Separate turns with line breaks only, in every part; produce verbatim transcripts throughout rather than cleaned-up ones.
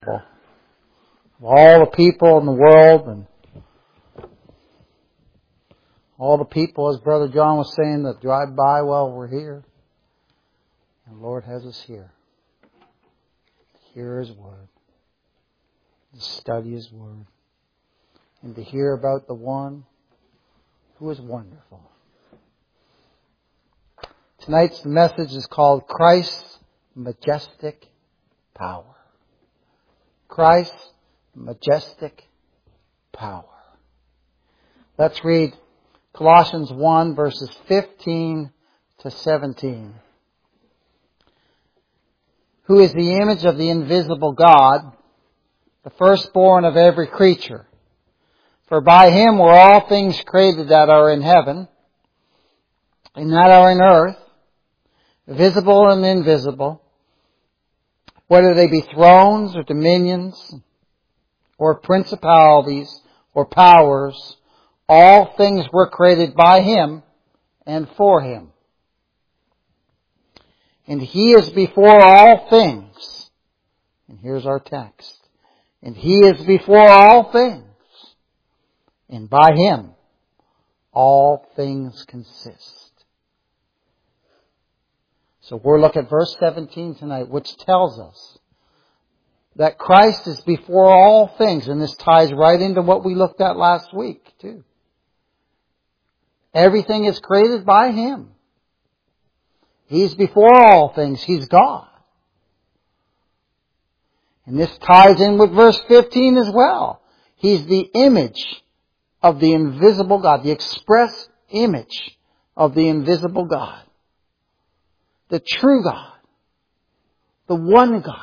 of all the people in the world and all the people, as Brother John was saying, that drive by while we're here. And the Lord has us here. To hear His Word. To study His Word. And to hear about the one who is wonderful. Tonight's message is called Christ's Majestic Power. Christ's majestic power. Let's read Colossians one, verses fifteen to seventeen. Who is the image of the invisible God, the firstborn of every creature. For by Him were all things created that are in heaven, and that are in earth, visible and invisible, whether they be thrones or dominions, or principalities, or powers, all things were created by Him and for Him. And He is before all things. And here's our text. And He is before all things. And by Him all things consist. So we'll look at verse seventeen tonight, which tells us that Christ is before all things. And this ties right into what we looked at last week, too. Everything is created by Him. He's before all things. He's God. And this ties in with verse fifteen as well. He's the image of the invisible God, the express image of the invisible God. The true God. The one God.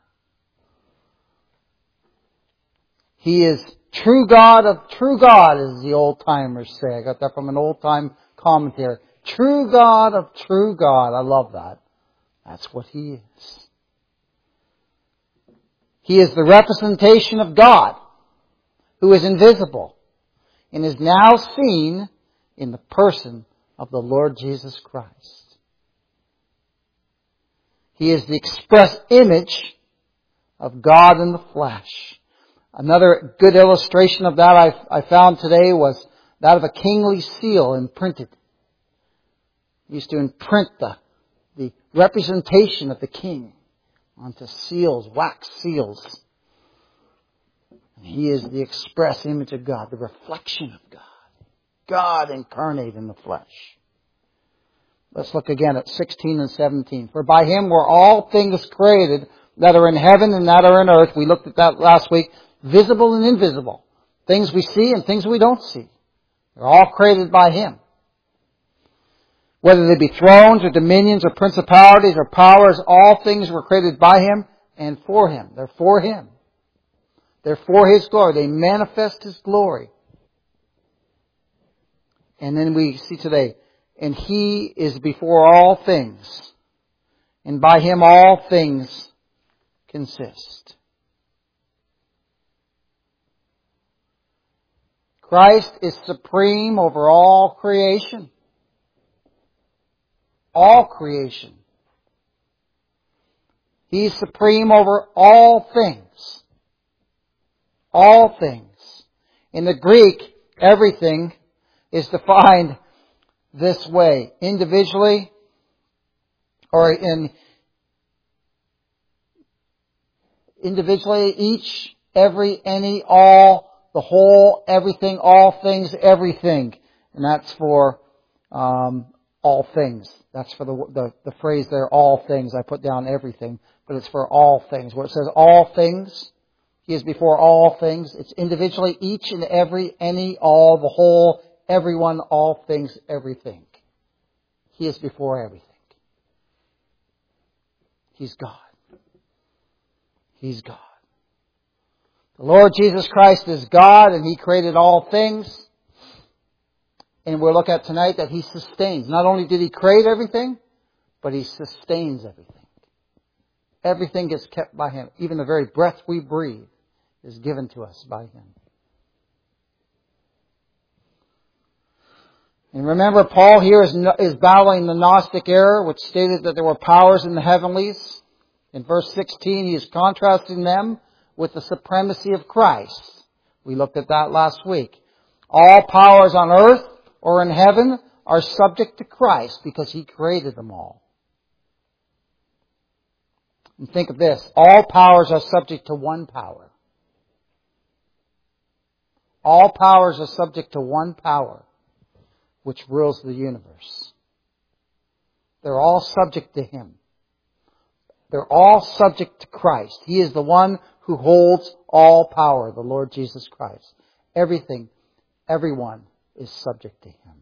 He is true God of true God, as the old-timers say. I got that from an old-time commentary. True God of true God. I love that. That's what He is. He is the representation of God, who is invisible, and is now seen in the person of the Lord Jesus Christ. He is the express image of God in the flesh. Another good illustration of that I, I found today was that of a kingly seal imprinted. He used to imprint the, the representation of the king onto seals, wax seals. And He is the express image of God, the reflection of God. God incarnate in the flesh. Let's look again at sixteen and seventeen. For by Him were all things created that are in heaven and that are in earth. We looked at that last week. Visible and invisible. Things we see and things we don't see. They're all created by Him. Whether they be thrones or dominions or principalities or powers, all things were created by Him and for Him. They're for Him. They're for His glory. They manifest His glory. And then we see today, and He is before all things, and by Him all things consist. Christ is supreme over all creation. All creation. He's supreme over all things. All things. In the Greek, everything is defined this way. Individually, or in individually, each, every, any, all, the whole, everything, all things, everything. And that's for um, all things. That's for the, the the phrase there, all things. I put down everything, but it's for all things. Where it says all things, He is before all things. It's individually, each and every, any, all, the whole, everyone, all things, everything. He is before everything. He's God. He's God. The Lord Jesus Christ is God, and He created all things. And we'll look at tonight that He sustains. Not only did He create everything, but He sustains everything. Everything is kept by Him. Even the very breath we breathe is given to us by Him. And remember, Paul here is, is battling the Gnostic error, which stated that there were powers in the heavenlies. In verse sixteen, he is contrasting them with the supremacy of Christ. We looked at that last week. All powers on earth or in heaven are subject to Christ because He created them all. And think of this. All powers are subject to one power. All powers are subject to one power, which rules the universe. They're all subject to Him. They're all subject to Christ. He is the one who holds all power, the Lord Jesus Christ. Everything, everyone is subject to Him.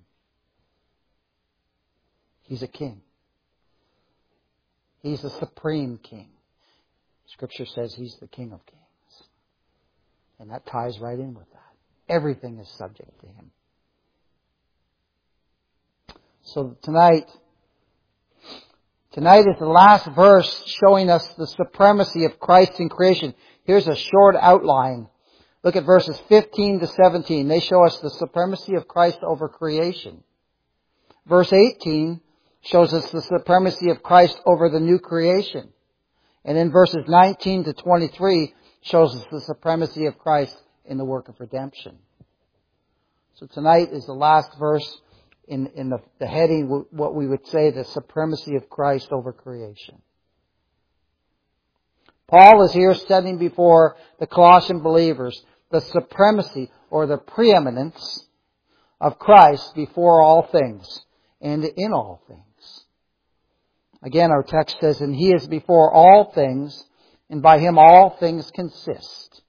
He's a king. He's the supreme king. Scripture says He's the King of Kings. And that ties right in with that. Everything is subject to Him. So tonight, tonight is the last verse showing us the supremacy of Christ in creation. Here's a short outline. Look at verses fifteen to seventeen. They show us the supremacy of Christ over creation. Verse eighteen shows us the supremacy of Christ over the new creation. And then verses nineteen to twenty-three shows us the supremacy of Christ in the work of redemption. So tonight is the last verse in, in the, the heading, what we would say, the supremacy of Christ over creation. Paul is here setting before the Colossian believers the supremacy or the preeminence of Christ before all things and in all things. Again, our text says, and He is before all things, and by Him all things consist.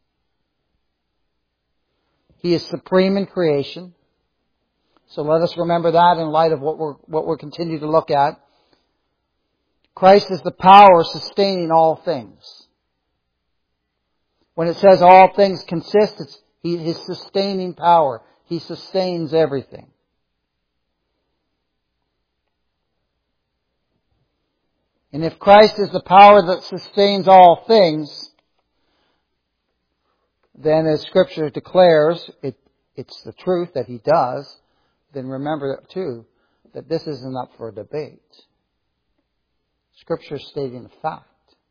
He is supreme in creation. So let us remember that in light of what we're, what we're continuing to look at. Christ is the power sustaining all things. When it says all things consist, it's he, His sustaining power. He sustains everything. And if Christ is the power that sustains all things, then as Scripture declares, it, it's the truth that He does, then remember that too, that this isn't up for debate. Scripture is stating a fact.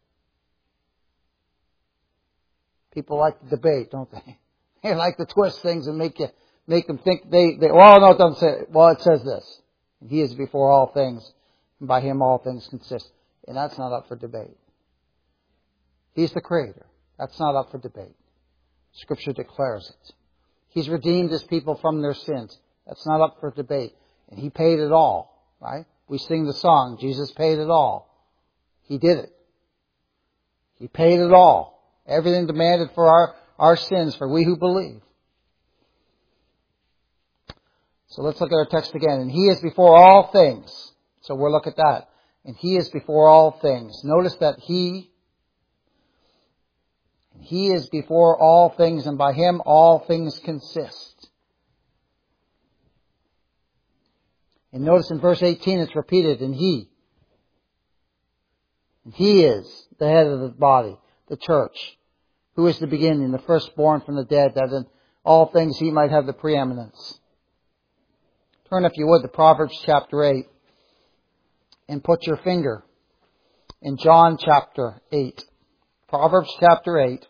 People like to debate, don't they? They like to twist things and make you make them think they, they well, no, it doesn't say it. Well, it says this. He is before all things, and by Him all things consist. And that's not up for debate. He's the Creator. That's not up for debate. Scripture declares it. He's redeemed His people from their sins. That's not up for debate. And He paid it all, right? We sing the song, Jesus paid it all. He did it. He paid it all. Everything demanded for our, our sins, for we who believe. So let's look at our text again. And He is before all things. So we'll look at that. And He is before all things. Notice that He, He is before all things, and by Him all things consist. And notice in verse eighteen it's repeated, and He. And He is the head of the body, the church, who is the beginning, the firstborn from the dead, that in all things He might have the preeminence. Turn, if you would, to Proverbs chapter eight. And put your finger in John chapter eight. Proverbs chapter eight.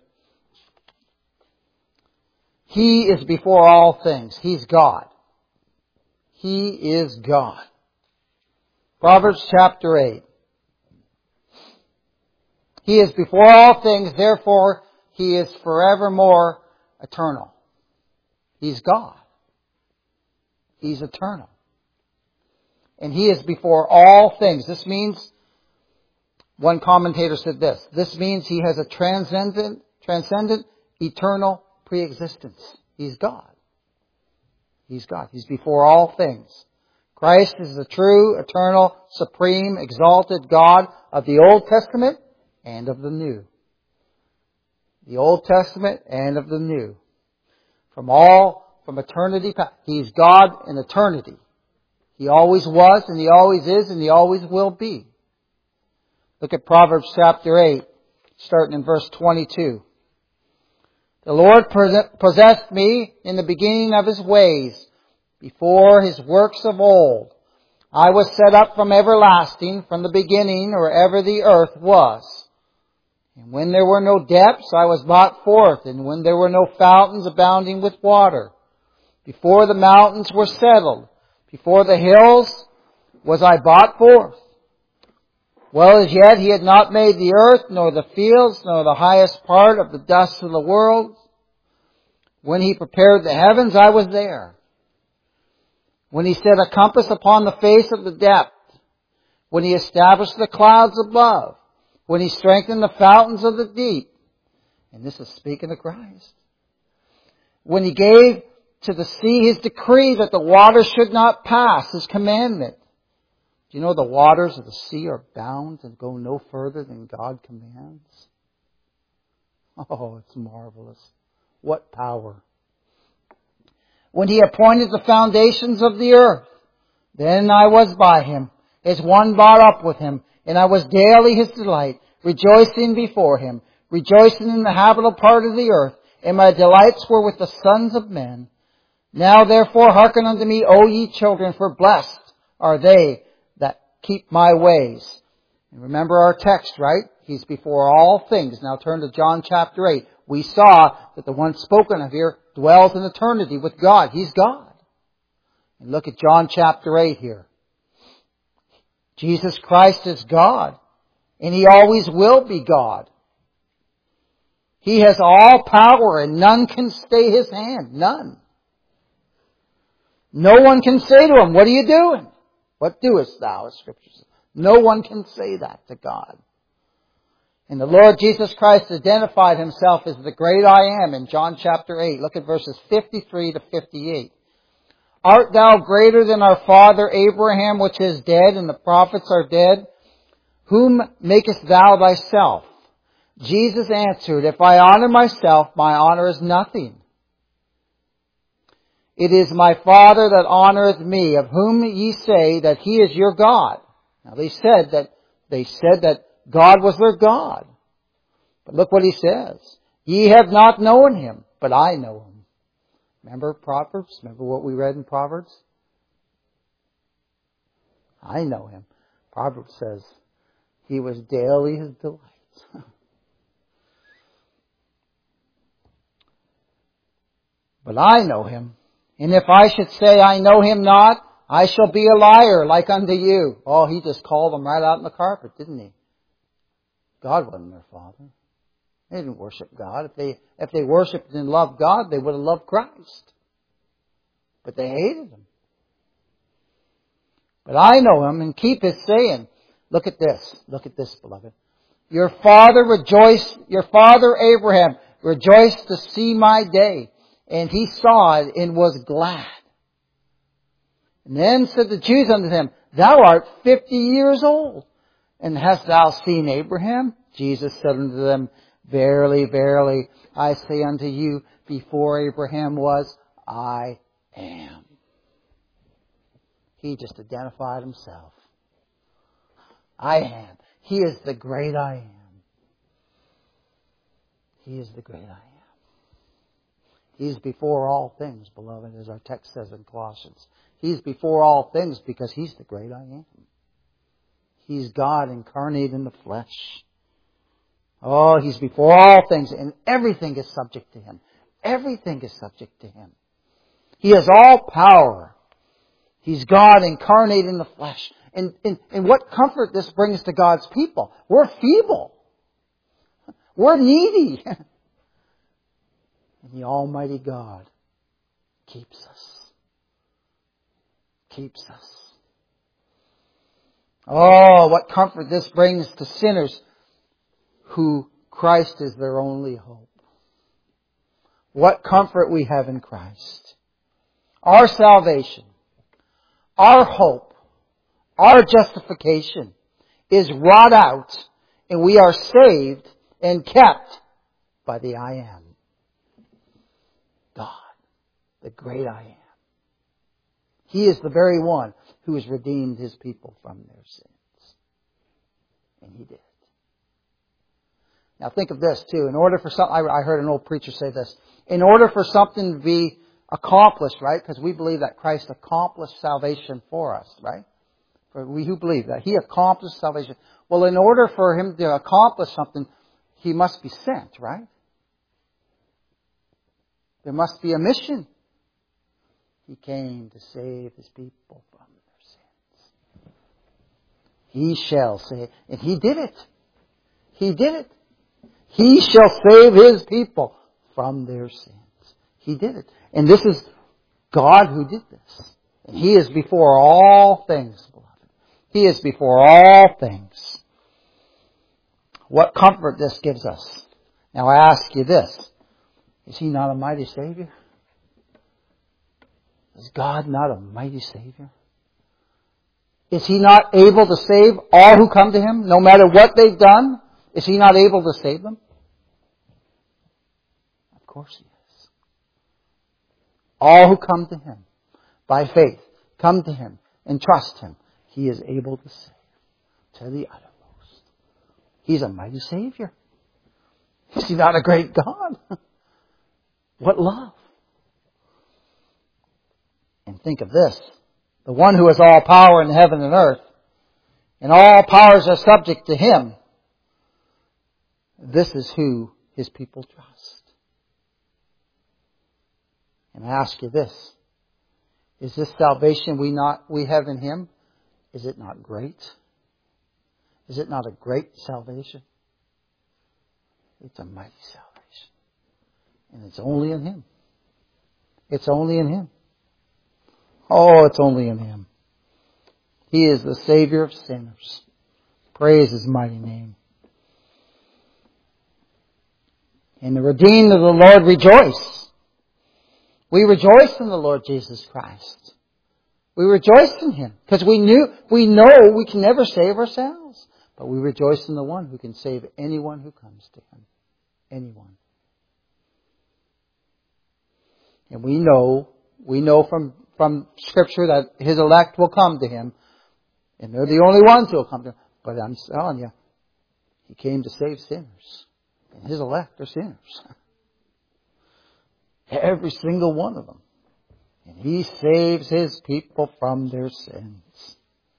He is before all things. He's God. He is God. Proverbs chapter eight. He is before all things, therefore He is forevermore eternal. He's God. He's eternal. And He is before all things. This means, one commentator said this, this means He has a transcendent, transcendent, eternal preexistence. He's God. He's God. He's before all things. Christ is the true, eternal, supreme, exalted God of the Old Testament and of the New. The Old Testament and of the New. From all, from eternity past. He's God in eternity. He always was, and He always is, and He always will be. Look at Proverbs chapter eight, starting in verse twenty-two. The Lord possessed me in the beginning of His ways, before His works of old. I was set up from everlasting, from the beginning, or ever the earth was. And when there were no depths, I was brought forth. And when there were no fountains abounding with water, before the mountains were settled, before the hills was I brought forth. Well, as yet he had not made the earth, nor the fields, nor the highest part of the dust of the world. When he prepared the heavens, I was there. When he set a compass upon the face of the depth. When he established the clouds above. When he strengthened the fountains of the deep. And this is speaking of Christ. When he gave to the sea his decree that the waters should not pass, his commandment. Do you know the waters of the sea are bound and go no further than God commands? Oh, it's marvelous. What power. When he appointed the foundations of the earth, then I was by him, as one brought up with him, and I was daily his delight, rejoicing before him, rejoicing in the habitable part of the earth, and my delights were with the sons of men. Now therefore hearken unto me, O ye children, for blessed are they that keep my ways. And remember our text, right? He's before all things. Now turn to John chapter eight. We saw that the one spoken of here dwells in eternity with God. He's God. And look at John chapter eight here. Jesus Christ is God. And He always will be God. He has all power and none can stay His hand. None. No one can say to Him, what are you doing? What doest thou, as Scripture says. No one can say that to God. And the Lord Jesus Christ identified Himself as the great I am in John chapter eight. Look at verses fifty-three to fifty-eight. Art thou greater than our father Abraham, which is dead, and the prophets are dead? Whom makest thou thyself? Jesus answered, If I honor myself, my honor is nothing. It is my Father that honoreth me, of whom ye say that He is your God. Now they said that they said that God was their God. But look what He says. Ye have not known Him, but I know Him. Remember Proverbs? Remember what we read in Proverbs? I know Him. Proverbs says, He was daily His delight. But I know Him. And if I should say I know Him not, I shall be a liar like unto you. Oh, He just called them right out in the carpet, didn't He? God wasn't their father. They didn't worship God. If they, if they worshipped and loved God, they would have loved Christ. But they hated Him. But I know Him and keep His saying. Look at this. Look at this, beloved. Your father rejoiced, your father Abraham rejoiced to see my day. And he saw it and was glad. And then said the Jews unto him, Thou art fifty years old, and hast thou seen Abraham? Jesus said unto them, Verily, verily, I say unto you, before Abraham was, I am. He just identified Himself. I am. He is the great I am. He is the great I am. He's before all things, beloved, as our text says in Colossians. He's before all things because He's the great I am. He's God incarnate in the flesh. Oh, He's before all things, and everything is subject to Him. Everything is subject to Him. He has all power. He's God incarnate in the flesh. And, and, and what comfort this brings to God's people. We're feeble. We're needy. And the Almighty God keeps us. Keeps us. Oh, what comfort this brings to sinners who Christ is their only hope. What comfort we have in Christ. Our salvation, our hope, our justification is wrought out, and we are saved and kept by the I am. God, the great I am. He is the very one who has redeemed His people from their sins. And He did. Now think of this too. In order for some, I heard an old preacher say this. In order for something to be accomplished, right? Because we believe that Christ accomplished salvation for us, right? For we who believe that He accomplished salvation. Well, in order for Him to accomplish something, He must be sent, right? There must be a mission. He came to save His people from their sins. He shall save. And He did it. He did it. He shall save His people from their sins. He did it. And this is God who did this. And He is before all things, beloved. He is before all things. What comfort this gives us. Now I ask you this. Is He not a mighty Savior? Is God not a mighty Savior? Is He not able to save all who come to Him, no matter what they've done? Is He not able to save them? Of course He is. All who come to Him by faith, come to Him and trust Him, He is able to save to the uttermost. He's a mighty Savior. Is He not a great God? What love. And think of this. The one who has all power in heaven and earth, and all powers are subject to Him. This is who His people trust. And I ask you this. Is this salvation we not we have in Him, is it not great? Is it not a great salvation? It's a mighty salvation. And it's only in Him. It's only in Him. Oh, it's only in Him. He is the Savior of sinners. Praise His mighty name. In the redeemed of the Lord rejoice. We rejoice in the Lord Jesus Christ. We rejoice in Him because we knew, we know we can never save ourselves. But we rejoice in the one who can save anyone who comes to Him. Anyone. And we know, we know from, from Scripture that His elect will come to Him. And they're the only ones who will come to Him. But I'm telling you, He came to save sinners. And His elect are sinners. Every single one of them. And He saves His people from their sins.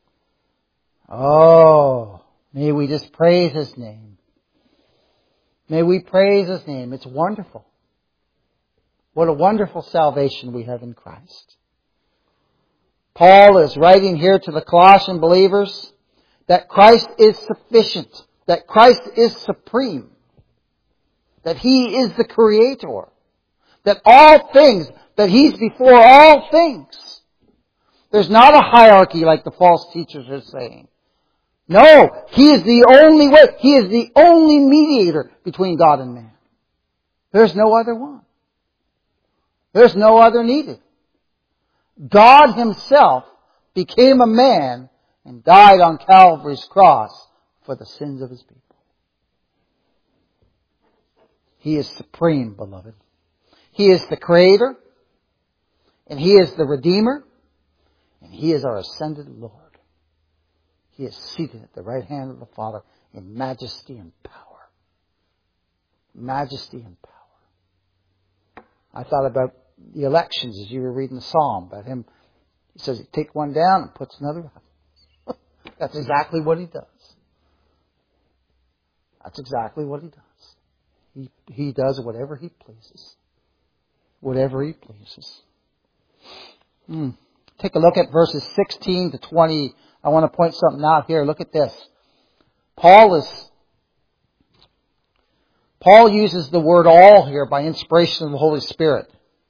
Oh, may we just praise His name. May we praise His name. It's wonderful. What a wonderful salvation we have in Christ. Paul is writing here to the Colossian believers that Christ is sufficient, that Christ is supreme, that He is the Creator, that all things, that He's before all things. There's not a hierarchy like the false teachers are saying. No, He is the only way. He is the only mediator between God and man. There's no other one. There's no other needed. God Himself became a man and died on Calvary's cross for the sins of His people. He is supreme, beloved. He is the Creator, and He is the Redeemer, and He is our ascended Lord. He is seated at the right hand of the Father in majesty and power. Majesty and power. I thought about the elections as you were reading the Psalm about Him. He says He takes one down and puts another up. That's exactly what He does. That's exactly what He does. He, he does whatever He pleases. Whatever He pleases. Hmm. Take a look at verses sixteen to twenty. I want to point something out here. Look at this. Paul is, Paul uses the word all here by inspiration of the Holy Spirit.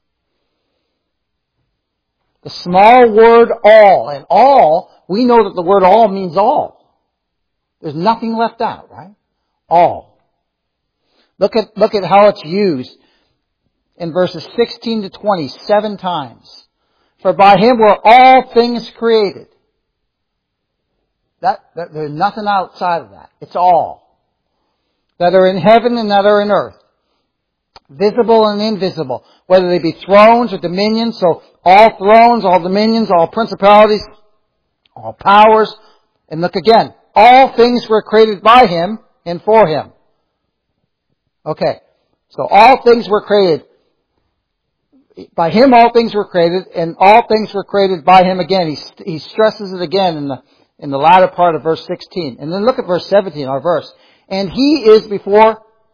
The small word all. And all, we know that the word all means all. There's nothing left out, right? All. Look at, look at how it's used in verses sixteen to twenty, seven times. For by Him were all things created. That, that there's nothing outside of that. It's all. That are in heaven and that are in earth. Visible and invisible. Whether they be thrones or dominions. So all thrones, all dominions, all principalities, all powers. And look again. All things were created by Him and for Him. Okay. So all things were created. By Him all things were created, and all things were created by Him again. He, he stresses it again in the, in the latter part of verse sixteen. And then look at verse seventeen, our verse. And He is before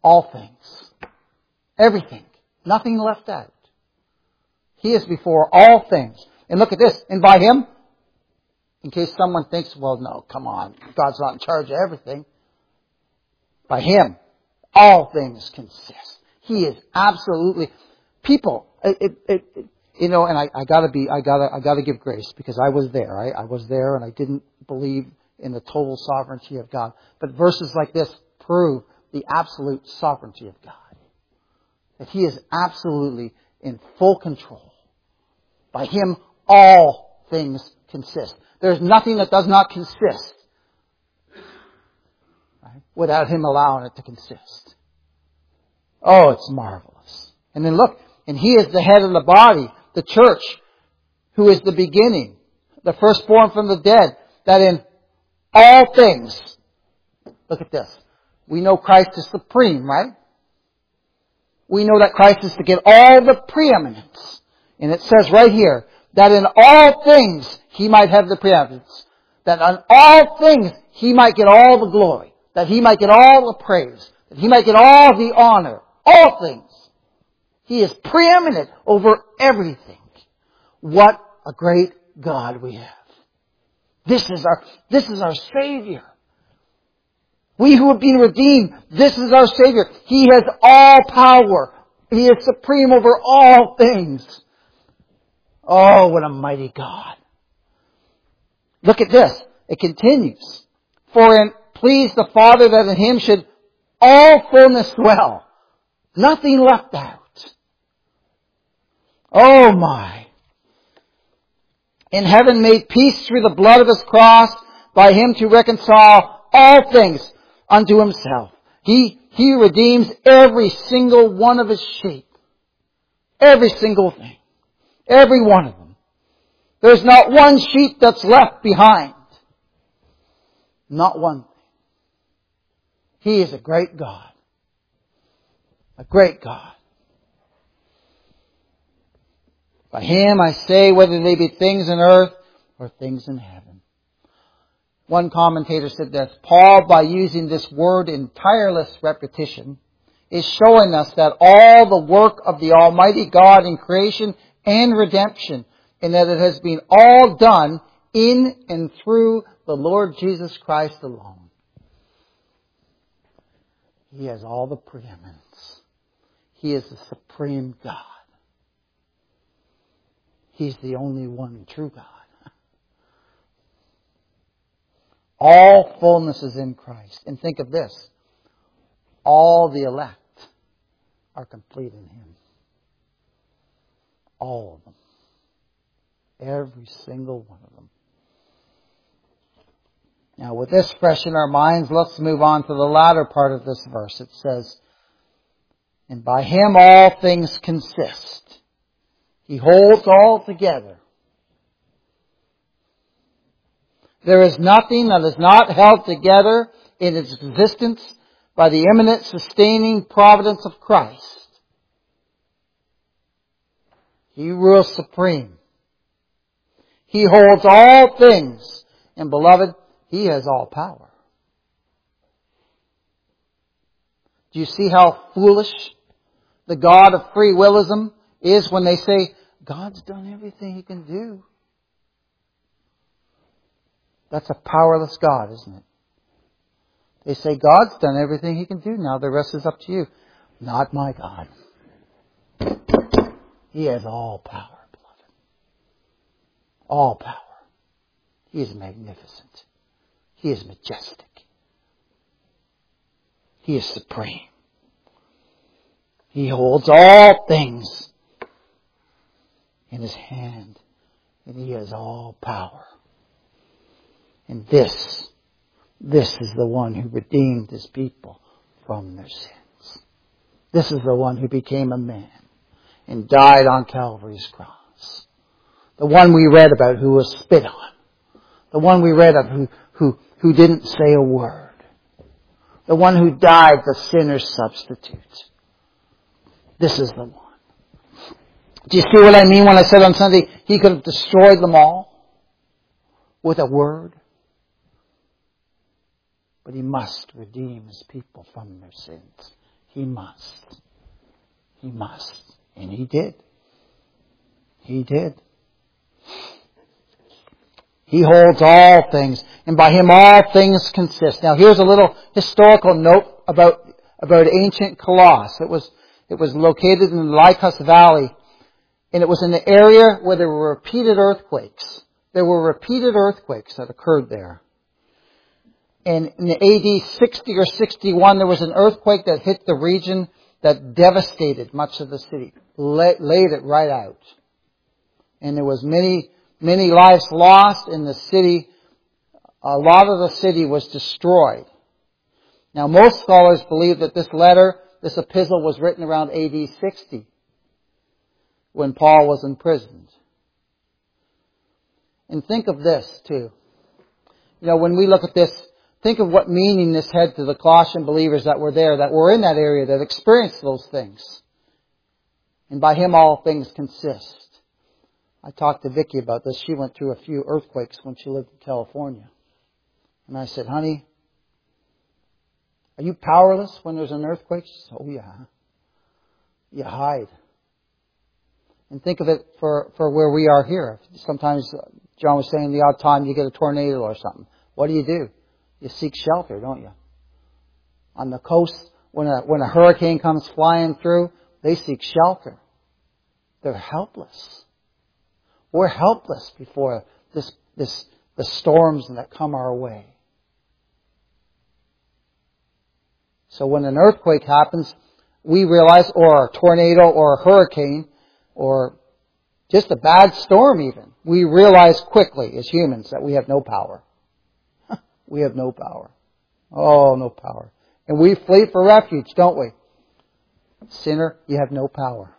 all things. Everything. Nothing left out. He is before all things. And look at this. And by Him, in case someone thinks, well, no, come on, God's not in charge of everything. By Him, all things consist. He is absolutely, people, it, it, it, you know, and I, I gotta be, I gotta, I gotta give grace because I was there. I, I was there and I didn't believe in the total sovereignty of God. But verses like this prove the absolute sovereignty of God. That He is absolutely in full control. By Him, all things consist. There's nothing that does not consist, right, without Him allowing it to consist. Oh, it's marvelous. And then look, and He is the head of the body, the church, who is the beginning, the firstborn from the dead, that in all things, look at this, we know Christ is supreme, right? We know that Christ is to get all the preeminence. And it says right here, that in all things He might have the preeminence. That on all things He might get all the glory. That He might get all the praise. That He might get all the honor. All things. He is preeminent over everything. What a great God we have. This is our, this is our Savior. We who have been redeemed, this is our Savior. He has all power. He is supreme over all things. Oh, what a mighty God. Look at this. It continues. For it pleased the Father that in Him should all fullness dwell. Nothing left out. Oh my. In heaven made peace through the blood of His cross, by Him to reconcile all things unto Himself. He, He redeems every single one of His sheep. Every single thing. Every one of them. There's not one sheep that's left behind. Not one thing. He is a great God. A great God. By Him I say, whether they be things in earth or things in heaven. One commentator said this, Paul, by using this word in tireless repetition, is showing us that all the work of the Almighty God in creation and redemption, and that it has been all done in and through the Lord Jesus Christ alone. He has all the preeminence. He is the supreme God. He's the only one true God. All fullness is in Christ. And think of this. All the elect are complete in Him. All of them. Every single one of them. Now with this fresh in our minds, let's move on to the latter part of this verse. It says, and by Him all things consist. He holds all together. There is nothing that is not held together in its existence by the immanent sustaining providence of Christ. He rules supreme. He holds all things. And beloved, He has all power. Do you see how foolish the God of free willism is when they say, God's done everything He can do? That's a powerless God, isn't it? They say, God's done everything He can do. Now the rest is up to you. Not my God. He has all power, beloved. All power. He is magnificent. He is majestic. He is supreme. He holds all things in His hand. And He has all power. And this, this is the one who redeemed His people from their sins. This is the one who became a man and died on Calvary's cross. The one we read about who was spit on. The one we read of who, who, who didn't say a word. The one who died the sinner's substitute. This is the one. Do you see what I mean when I said on Sunday, He could have destroyed them all with a word? But He must redeem His people from their sins. He must. He must. And He did. He did. He holds all things, and by Him all things consist. Now here's a little historical note about, about ancient Colossus. It was, it was located in the Lycus Valley, and it was in the area where there were repeated earthquakes. There were repeated earthquakes that occurred there. And in A D sixty or sixty-one, there was an earthquake that hit the region that devastated much of the city, laid it right out. And there was many, many lives lost in the city. A lot of the city was destroyed. Now, most scholars believe that this letter, this epistle, was written around A D sixty, when Paul was imprisoned. And think of this, too. You know, when we look at this, think of what meaning this had to the Colossian believers that were there, that were in that area, that experienced those things. And by Him all things consist. I talked to Vicki about this. She went through a few earthquakes when she lived in California. And I said, honey, are you powerless when there's an earthquake? She said, oh yeah. You hide. And think of it for, for where we are here. Sometimes, John was saying the odd time you get a tornado or something. What do you do? You seek shelter, don't you? On the coast, when a, when a hurricane comes flying through, they seek shelter. They're helpless. We're helpless before this, this, the storms that come our way. So when an earthquake happens, we realize, or a tornado, or a hurricane, or just a bad storm even, we realize quickly as humans that we have no power. We have no power. Oh, no power. And we flee for refuge, don't we? Sinner, you have no power.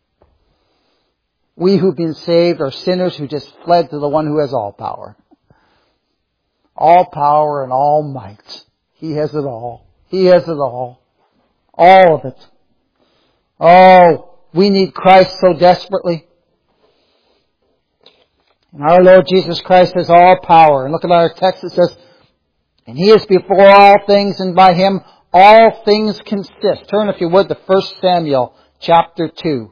We who've been saved are sinners who just fled to the one who has all power. All power and all might. He has it all. He has it all. All of it. Oh, we need Christ so desperately. And our Lord Jesus Christ has all power. And look at our text, it says, and He is before all things, and by Him all things consist. Turn, if you would, to First Samuel chapter two.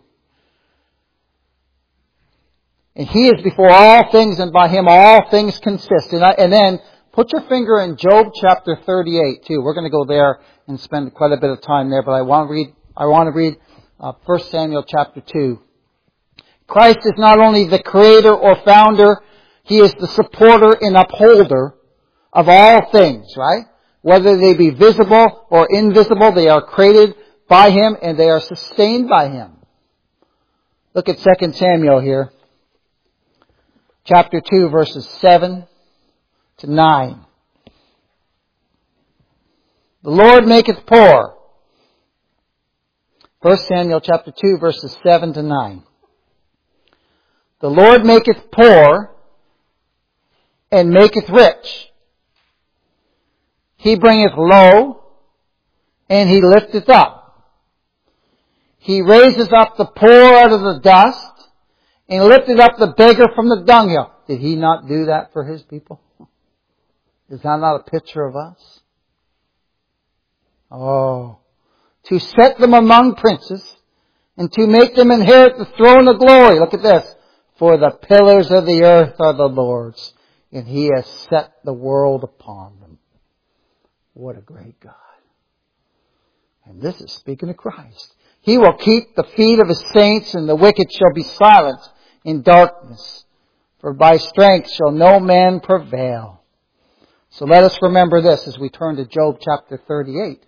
And He is before all things, and by Him all things consist. And, I, and then, put your finger in Job chapter thirty-eight, too. We're going to go there and spend quite a bit of time there, but I want to read, I want to read uh, First Samuel chapter two. Christ is not only the creator or founder, He is the supporter and upholder of all things, right? Whether they be visible or invisible, they are created by Him and they are sustained by Him. Look at Second Samuel here. Chapter two, verses seven to nine. The Lord maketh poor. First Samuel chapter two, verses seven to nine. The Lord maketh poor and maketh rich. He bringeth low, and He lifteth up. He raiseth up the poor out of the dust, and lifted up the beggar from the dunghill. Did He not do that for His people? Is that not a picture of us? Oh, to set them among princes, and to make them inherit the throne of glory. Look at this. For the pillars of the earth are the Lord's, and He has set the world upon them. What a great God. And this is speaking of Christ. He will keep the feet of His saints, and the wicked shall be silent in darkness. For by strength shall no man prevail. So let us remember this as we turn to Job chapter thirty-eight.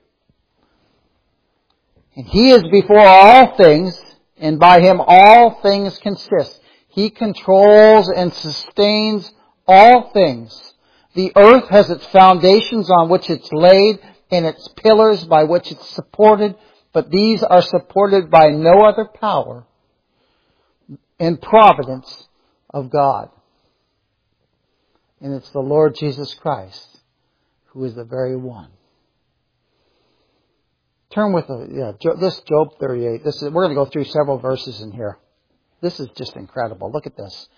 And He is before all things, and by Him all things consist. He controls and sustains all things. The earth has its foundations on which it's laid, and its pillars by which it's supported, but these are supported by no other power and providence of God. And it's the Lord Jesus Christ who is the very one. Turn with a, yeah, this Job thirty-eight. This is, we're going to go through several verses in here. This is just incredible. Look at this.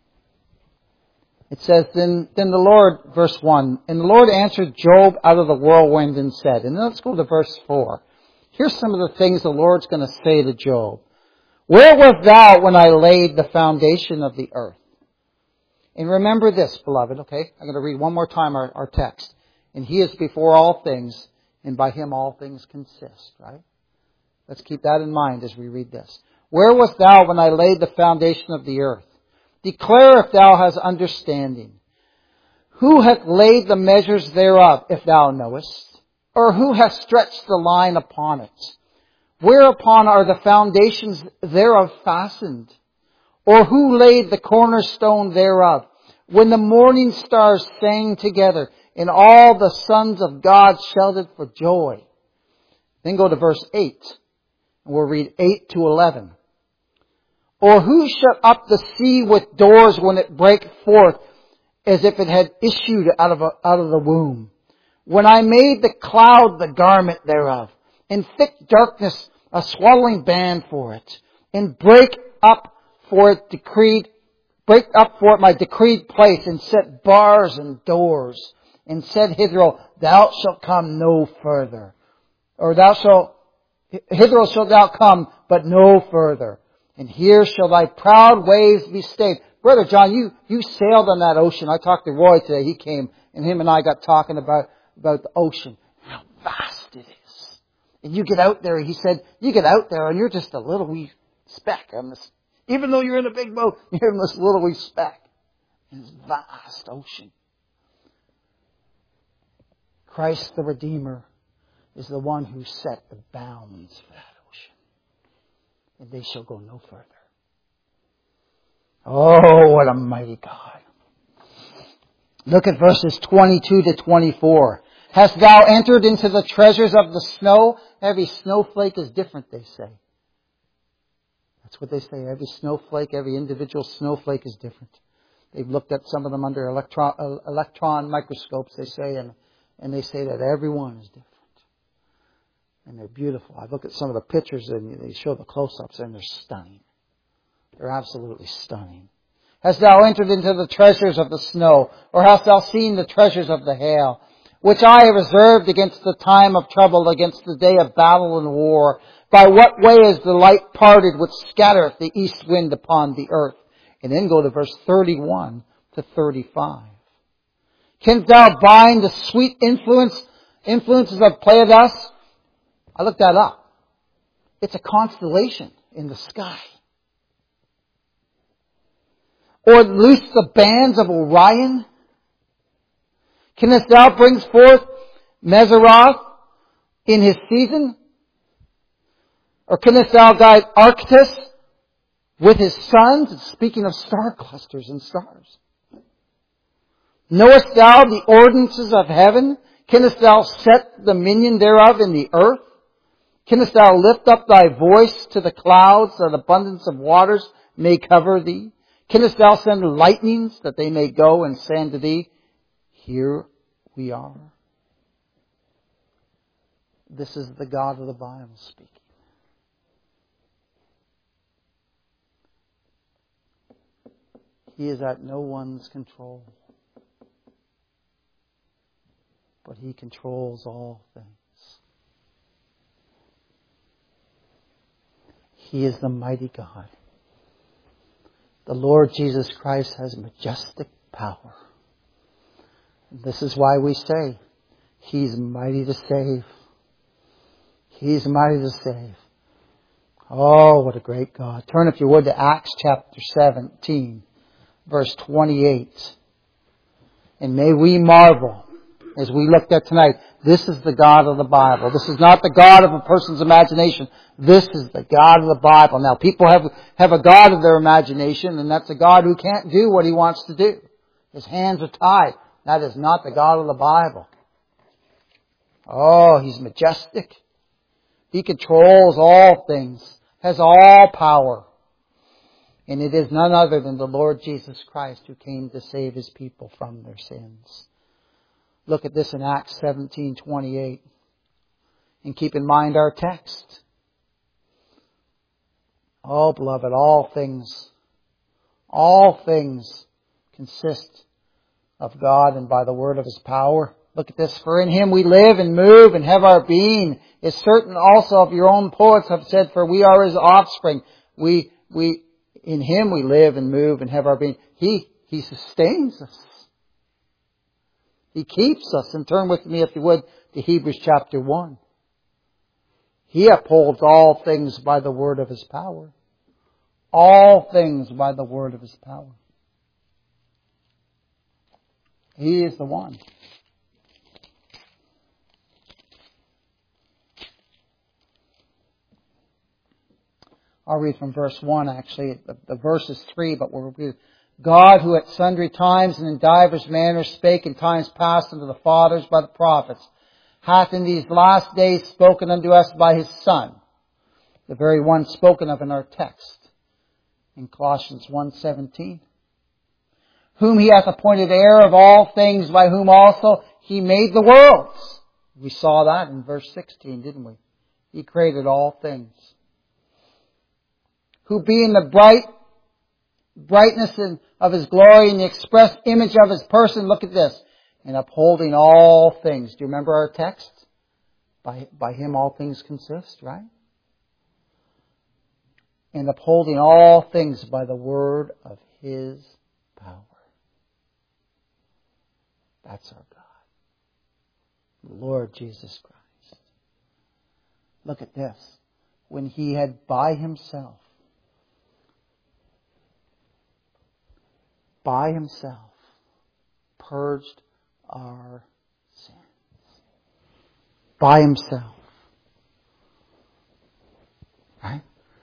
It says, then, then the Lord, verse one, and the Lord answered Job out of the whirlwind and said, and then let's go to verse four. Here's some of the things the Lord's going to say to Job. Where wert thou when I laid the foundation of the earth? And remember this, beloved, okay? I'm going to read one more time our, our text. And He is before all things, and by Him all things consist, right? Let's keep that in mind as we read this. Where wast thou when I laid the foundation of the earth? Declare if thou hast understanding. Who hath laid the measures thereof, if thou knowest? Or who hath stretched the line upon it? Whereupon are the foundations thereof fastened? Or who laid the cornerstone thereof? When the morning stars sang together, and all the sons of God shouted for joy. Then go to verse eight. And we'll read eight to eleven. Or who shut up the sea with doors when it brake forth, as if it had issued out of, a, out of the womb? When I made the cloud the garment thereof, and thick darkness a swaddling band for it, and break up for it decreed, break up for it my decreed place, and set bars and doors, and said hitherto, thou shalt come no further. Or thou shalt, hitherto shalt thou come, but no further. And here shall thy proud waves be stayed. Brother John, you, you sailed on that ocean. I talked to Roy today. He came, and him and I got talking about, about the ocean. How vast it is. And you get out there, he said, you get out there and you're just a little wee speck on this. Even though you're in a big boat, you're in this little wee speck. In this vast ocean. Christ the Redeemer is the one who set the bounds for that ocean. And they shall go no further. Oh, what a mighty God. Look at verses twenty-two to twenty-four. Hast thou entered into the treasures of the snow? Every snowflake is different, they say. That's what they say. Every snowflake, every individual snowflake is different. They've looked at some of them under electron, uh, electron microscopes, they say, and, and they say that every one is different. And they're beautiful. I look at some of the pictures and they show the close-ups and they're stunning. They're absolutely stunning. Hast thou entered into the treasures of the snow? Or hast thou seen the treasures of the hail? Which I have reserved against the time of trouble, against the day of battle and war. By what way is the light parted which scattereth the east wind upon the earth? And then go to verse thirty-one to thirty-five. Canst thou bind the sweet influence, influences of Pleiades? I looked that up. It's a constellation in the sky. Or loose the bands of Orion? Canst thou bring forth Meseroth in his season? Or canst thou guide Arcturus with his sons? Speaking of star clusters and stars. Knowest thou the ordinances of heaven? Canst thou set the minion thereof in the earth? Canst thou lift up thy voice to the clouds, that abundance of waters may cover thee? Canst thou send lightnings, that they may go and say unto thee, here we are? This is the God of the Bible speaking. He is at no one's control, but He controls all things. He is the mighty God. The Lord Jesus Christ has majestic power. This is why we say, He's mighty to save. He's mighty to save. Oh, what a great God. Turn, if you would, to Acts chapter seventeen, verse twenty-eight. And may we marvel, as we looked at tonight, this is the God of the Bible. This is not the God of a person's imagination. This is the God of the Bible. Now, people have, have a God of their imagination, and that's a God who can't do what He wants to do. His hands are tied. That is not the God of the Bible. Oh, He's majestic. He controls all things, has all power. And it is none other than the Lord Jesus Christ who came to save His people from their sins. Look at this in Acts seventeen twenty-eight. And keep in mind our text. Oh, beloved, all things, all things consist of God and by the word of His power. Look at this. For in Him we live and move and have our being. It's certain also of your own poets have said, for we are His offspring. We, we, in Him we live and move and have our being. He, He sustains us. He keeps us. And turn with me, if you would, to Hebrews chapter one. He upholds all things by the word of His power. All things by the word of His power. He is the one. I'll read from verse one actually. The, the verse is three, but we'll read. God, who at sundry times and in divers manners spake in times past unto the fathers by the prophets, hath in these last days spoken unto us by His Son, the very one spoken of in our text, in Colossians one seventeen. Whom He hath appointed heir of all things, by whom also He made the worlds. We saw that in verse sixteen, didn't we? He created all things. Who being the bright brightness of His glory and the express image of His person, look at this, and upholding all things. Do you remember our text? By, by Him all things consist, right? And upholding all things by the word of His power. That's our God. The Lord Jesus Christ. Look at this. When He had by Himself by Himself purged our sins. By Himself. Right?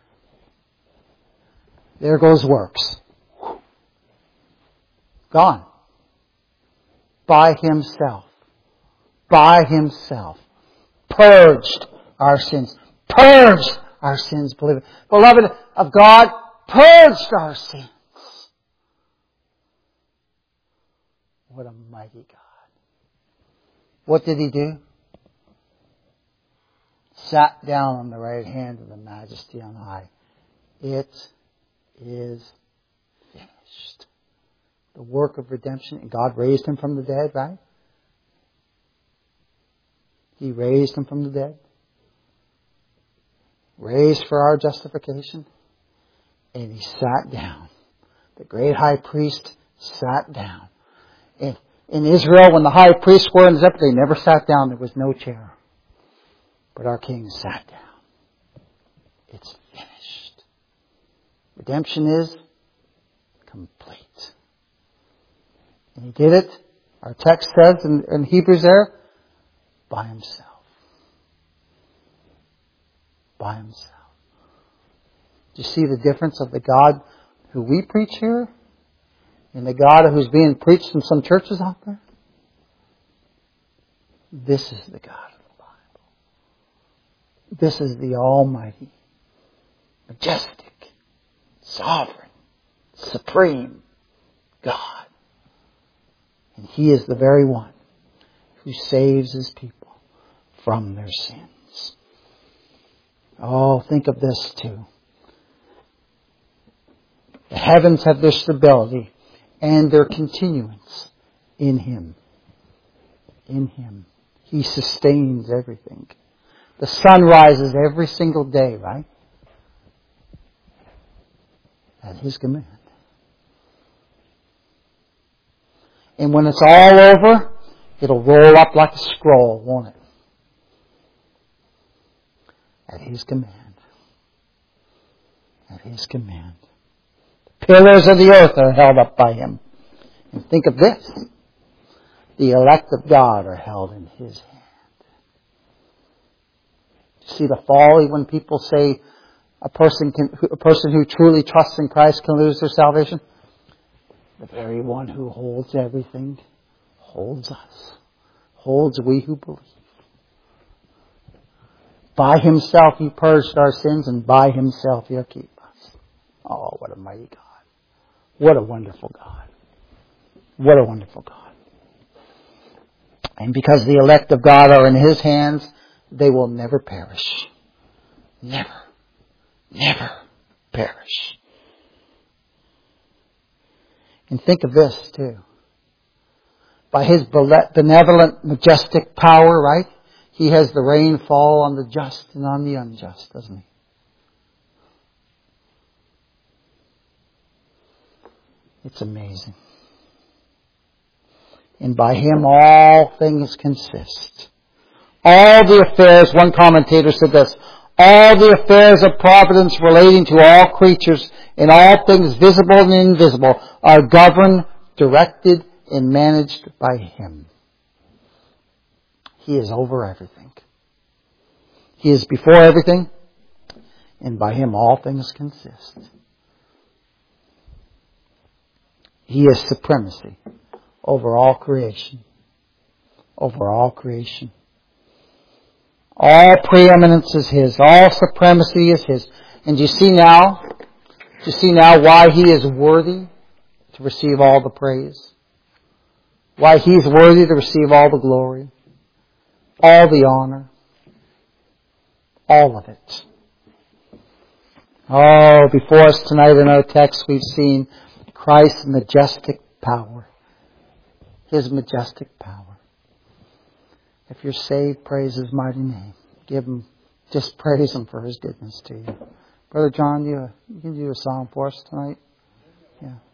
There goes works. Gone. By Himself. By Himself. Purged our sins. Purged our sins, believe it. Beloved of God, purged our sins. What a mighty God. What did He do? Sat down on the right hand of the Majesty on high. It is finished. The work of redemption. And God raised Him from the dead, right? He raised Him from the dead. Raised for our justification. And He sat down. The great high priest sat down. In, in Israel, when the high priests were in Zeph, they never sat down. There was no chair. But our King sat down. It's finished. Redemption is complete. And He did it, our text says in, in Hebrews there, by Himself. By Himself. Do you see the difference of the God who we preach here and the God who's being preached in some churches out there? This is the God of the Bible. This is the Almighty, majestic, sovereign, supreme God. And He is the very one who saves His people from their sins. Oh, think of this too. The heavens have their stability and their continuance in Him. In Him. He sustains everything. The sun rises every single day, right? At His command. And when it's all over, it'll roll up like a scroll, won't it? At His command. At His command. The pillars of the earth are held up by Him. And think of this. The elect of God are held in His hand. See the folly when people say a person can, a person who truly trusts in Christ can lose their salvation? The very one who holds everything holds us. Holds we who believe. By Himself He purged our sins, and by Himself He'll keep us. Oh, what a mighty God. What a wonderful God. What a wonderful God. And because the elect of God are in His hands, they will never perish. Never. Never perish. And think of this too. by His benevolent, majestic power, right? He has the rain fall on the just and on the unjust, doesn't He? It's amazing. And by Him all things consist. All the affairs, one commentator said this, all the affairs of providence relating to all creatures and all things visible and invisible are governed, directed, and managed by Him. He is over everything. He is before everything, and by Him all things consist. He is supremacy over all creation. Over all creation. All preeminence is His. All supremacy is His. And do you see now, do you see now why He is worthy to receive all the praise? Why He's worthy to receive all the glory, all the honor, all of it. Oh, before us tonight in our text we've seen Christ's majestic power. His majestic power. If you're saved, praise His mighty name. Give Him, just praise Him for His goodness to you. Brother John, you, you can do a song for us tonight? Yeah.